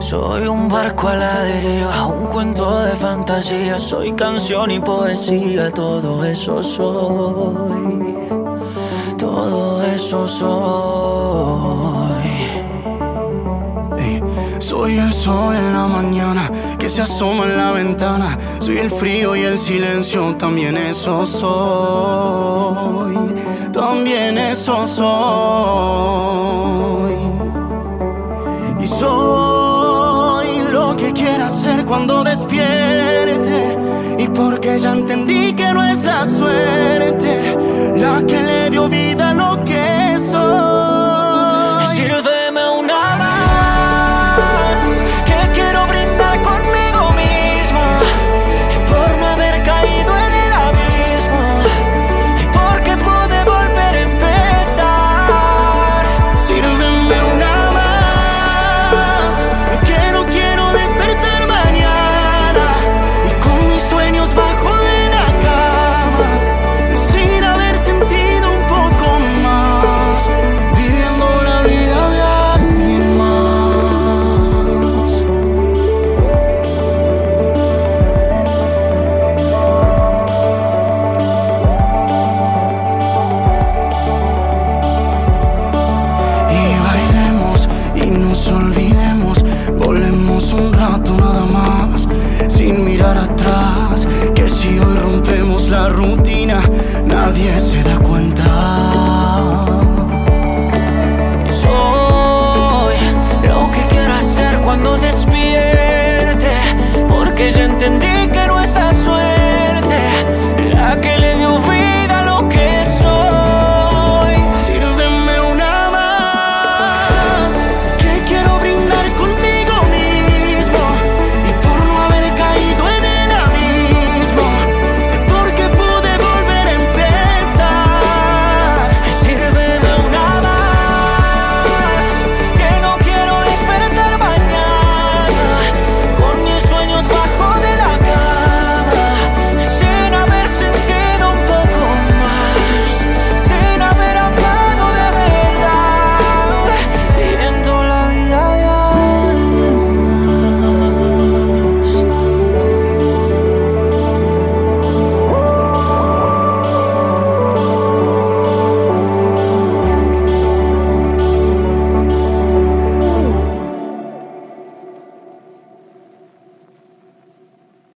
Soy un barco a la deriva, un cuento de fantasía. Soy canción y poesía, todo eso soy. Todo eso soy. Ey, soy el sol en la mañana que se asoma en la ventana. Soy el frío y el silencio, también eso soy. También eso soy. Y soy lo que quiera ser cuando despierte. Y porque ya entendí que no es la suerte la que le dio vida a lo que soy. Sírveme una más, que quiero brindar conmigo mismo, por no haber caído en el abismo, y porque pude volver a empezar. Sírveme una más, que no quiero despertar mañana, y con mis sueños bajo de la cama, sin haber sentido un poco más, viviendo la vida de alguien más. Y bailemos y nos olvidemos, volemos un rato nada más, sin mirar atrás, que si hoy rompemos la rutina, nadie se da cuenta.